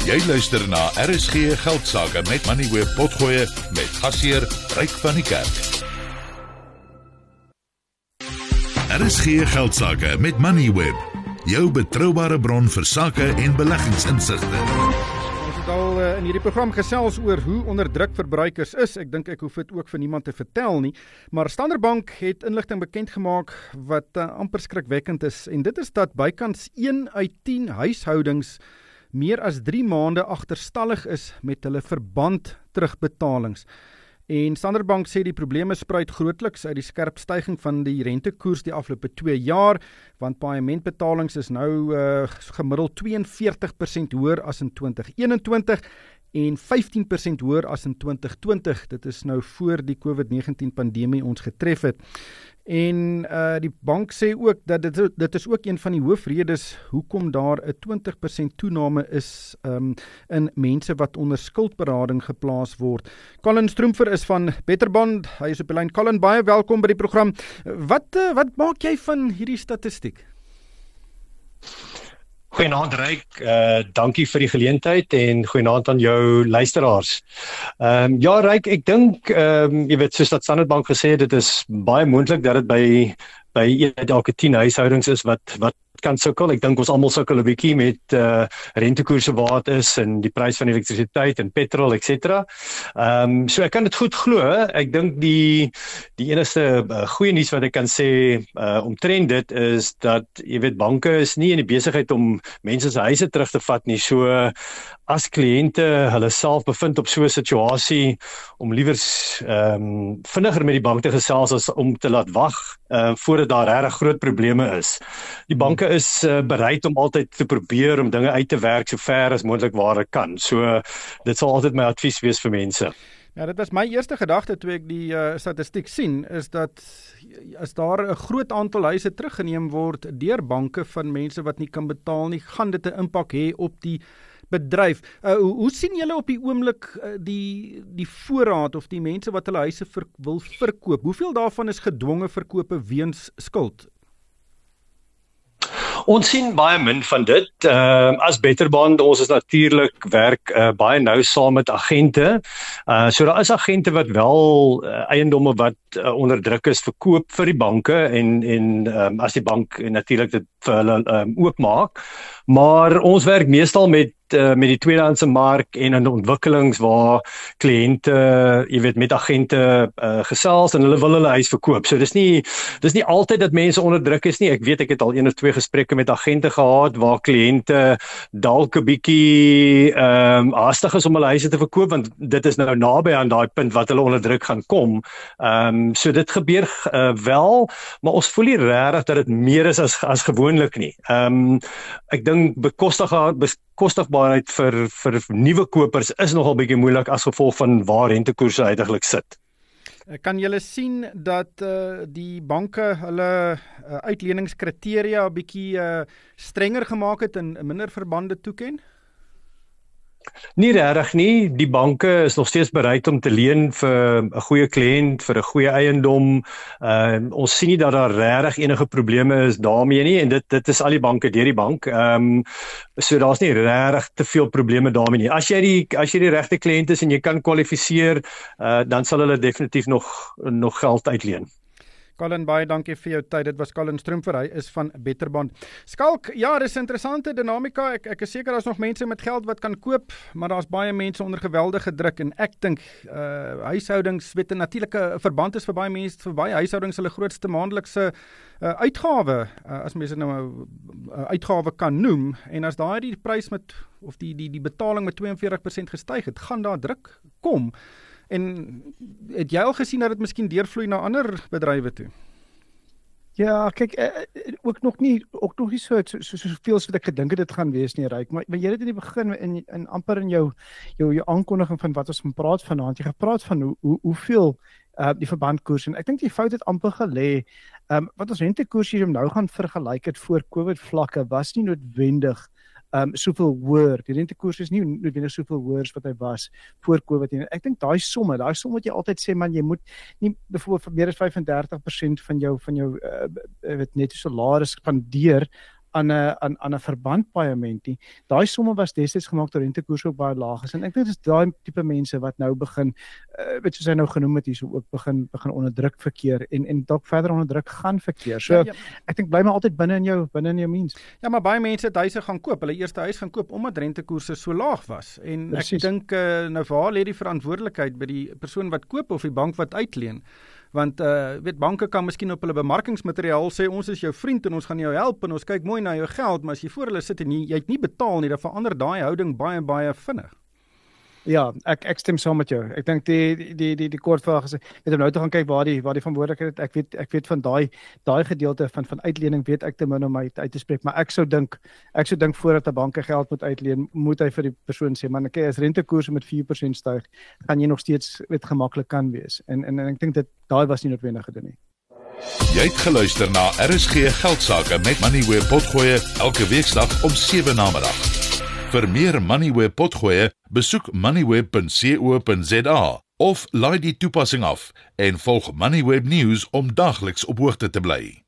Jy luister na RSG Geldsaake met Moneyweb Potgoe met gasheer Ryk van die Kerk. RSG Geldsaake met Moneyweb, jou betroubare bron vir sake en beleggingsinsigte. Ons het al in hierdie program gesels oor hoe onder druk verbruikers is. Ek dink ek hoef dit ook vir niemand te vertel nie, maar Standard Bank het inligting bekend gemaak wat amper skrikwekkend is, en dit is dat bykans 1 uit 10 huishoudings meer as 3 maande agterstallig is met hulle verband terugbetalings. En Standard Bank sê die probleme spruit grootliks uit die skerp styging van die rentekoers die afgelope 2 jaar, want paaiementbetalings is nou gemiddeld 42% hoër as in 2021 en 15% hoër as in 2020. Dit is nou voor die COVID-19 pandemie ons getref het. En die bank sê ook dat dit is ook een van die hoofredes hoekom daar 'n 20% toename is in mense wat onder skuldberading geplaas word. Colin Stroomfer is van Betterbond. Hy is op die lyn. Colin, baie welkom by die program. Wat maak jy van hierdie statistiek? Goeienaand Ryk, dankie vir die geleentheid en goeienaand aan jou luisteraars. Ja Ryk, ek dink, jy weet, soos dat Standard Bank gesê het, dit is baie moontlik dat dit by 1 uit elke 10 huishoudings is wat kan sukkel. Ek dink ons almal sukkel 'n bietjie met rentekoerse waar dit is en die prys van elektrisiteit en petrol etc. So ek kan dit goed glo. Ek dink die enigste goeie nuus wat ek kan sê omtrent dit is dat, jy weet, banke is nie in die besigheid om mense se huise terug te vat nie. So as kliënte hulle self bevind op so 'n situasie om liewers vinniger met die bank te gesels as om te laat wag voordat daar regtig groot probleme is. Die banke is bereid om altyd te probeer om dinge uit te werk so ver as moontlik waar dit kan. So dit sal altyd my advies wees vir mense. Ja, dit was my eerste gedagte toe ek die statistiek sien, is dat as daar 'n groot aantal huise teruggeneem word deur banke van mense wat nie kan betaal nie, gaan dit 'n impak hê op die bedryf. Hoe sien julle op die oomblik die voorraad of die mense wat hulle huise wil verkoop? Hoeveel daarvan is gedwonge verkope weens skuld? Ons sien baie min van dit. As Betterbond, ons is natuurlik werk baie nou saam met agente. So daar is agente wat wel eiendomme wat onder druk is verkoop vir die banke en as die bank natuurlik dit vir hulle oopmaak. Maar ons werk meestal met die tweedehandse mark en in ontwikkelings waar kliënte, jy weet, met agente gesels en hulle wil hulle huis verkoop. So dis nie altyd dat mense onder druk is nie. Ek weet ek het al 1 of 2 gesprekke met agente gehad waar kliënte dalk 'n bietjie haastig is om hulle huise te verkoop, want dit is nou naby aan daai punt wat hulle onder druk gaan kom. So dit gebeur wel, maar ons voel nie regtig dat dit meer is as gewoonlik nie. Ek dink bekostigbaarheid vir nuwe kopers is nogal bietjie moeilik as gevolg van waar rentekoerse uiteindelik sit. Kan julle sien dat die banke hulle uitleningskriteria 'n bietjie strenger gemaak het en minder verbande toeken? Nie regtig nie. Die banke is nog steeds bereid om te leen vir 'n goeie kliënt, vir 'n goeie eiendom. Ons sien nie dat daar regtig enige probleme is daarmee nie, en dit is al die banke deur die bank. So daar's nie regtig te veel probleme daarmee nie. As jy die regte kliënt is en jy kan kwalifiseer, dan sal hulle definitief nog geld uitleen. Colin, baie dankie vir jou tyd. Dit was Colin Stroomfer, hy is van Betterbond. Skalk, ja, dis 'n interessante dinamika. Ek is seker daar's nog mense met geld wat kan koop, maar daar's baie mense onder geweldige druk, en ek dink huishoudings, weet 'n natuurlike verband is vir baie mense, vir baie huishoudings hulle grootste maandelikse uitgawe, as mense nou 'n uitgawe kan noem, en as daai die prys of die betaling met 42% gestyg het, gaan daar druk kom. En het jy al gesien dat dit miskien deurvloei na ander bedrywe toe? Ja, kyk, ook nog nie soveel as wat ek gedink het dit gaan wees nie, Ryk, maar jy het in die begin in amper in jou aankondiging van wat ons gaan praat vanaand, jy gepraat van hoeveel die verbandkoers, en ek dink die fout het amper gelê, wat ons rentekoers hier nou gaan vergelyk het voor COVID vlakke, was nie noodwendig soveel hoër. Die rentekoers is nie noodwendig soveel hoër as wat hy was voor COVID. En ek dink daai som wat jy altyd sê, man, jy moet nie byvoorbeeld vir meer as 35% van jou netto salaris spandeer aan 'n verbandpaaiement nie. Daai somme was destyds gemaak toe rentekoerse ook baie laag is en ek dink dis daai tipe mense wat nou begin weet soos hy nou genoem het hierso ook begin onder druk verkeer en dalk verder onder druk gaan verkeer. So ek dink bly maar altyd binne in jou means. Ja, maar baie mense het huise gaan koop, hulle eerste huis gaan koop omdat rentekoerse so laag was. En Precies. Ek dink nou waar lê die verantwoordelikheid by die persoon wat koop of die bank wat uitleen? Want weet banke kan miskien op hulle bemarkingsmateriaal sê ons is jou vriend en ons gaan jou help en ons kyk mooi na jou geld, maar as jy voor hulle sit en jy het nie betaal nie, dan verander daai houding baie vinnig. Ja, ek stem saam met jou. Ek dink die kort vraag is weet om nou te gaan kyk waar die verantwoordelikheid ek weet van daai gedeelte van uitlening weet ek te min om uit te spreek, maar ek sou dink voordat 'n bank geld moet uitleen, moet hy vir die persoon sê man, okay, as rentekoerse met 4% styg, gaan jy nog steeds maklik kan wees. En ek dink dit daai was nie noodwendig gedoen nie. Jy het geluister na RSG Geldsaake met Moneyweb Potgoe elke weeksdag om 7 namiddag. Vir meer Moneyweb Potgoe, besoek moneyweb.co.za of laai die toepassing af en volg Moneyweb News om dagliks op hoogte te bly.